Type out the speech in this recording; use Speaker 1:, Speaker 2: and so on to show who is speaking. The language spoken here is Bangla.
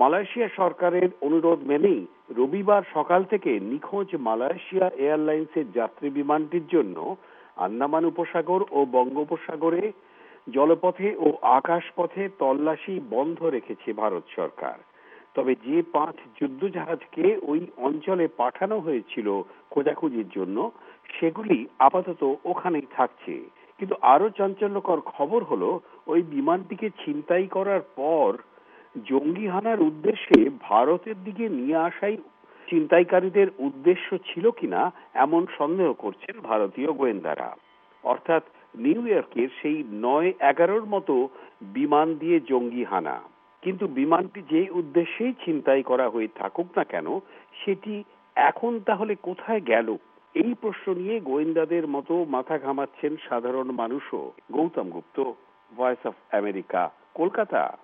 Speaker 1: মালয়েশিয়া সরকারের অনুরোধ মেনেই রবিবার সকাল থেকে নিখোঁজ মালয়েশিয়া এয়ারলাইন্সের যাত্রী বিমানটির জন্য আন্দামান উপসাগর ও বঙ্গোপসাগরে জলপথে ও আকাশপথে তল্লাশি বন্ধ রেখেছে ভারত সরকার। তবে যে 5 যুদ্ধজাহাজকে ওই অঞ্চলে পাঠানো হয়েছিল খোঁজাখুঁজির জন্য, সেগুলি আপাতত ওখানেই থাকছে। কিন্তু আরো চাঞ্চল্যকর খবর হলো, ওই বিমানটিকে ছিনতাই করার পর জঙ্গি হানার উদ্দেশ্যে ভারতের দিকে নিয়ে আসাই ছিনতাইকারীদের উদ্দেশ্য ছিল কিনা এমন সন্দেহ করছেন ভারতীয় গোয়েন্দারা। অর্থাৎ নিউ ইয়র্কের সেই 9-11 মতো বিমান দিয়ে জঙ্গি হানা। কিন্তু বিমানটি যে উদ্দেশ্যেই ছিনতাই করা হয়ে থাকুক না কেন, সেটি এখন তাহলে কোথায় গেল? এই প্রশ্ন নিয়ে গোয়েন্দাদের মতো মাথা ঘামাচ্ছেন সাধারণ মানুষও। Gautam Gupta, voice of America, Kolkata.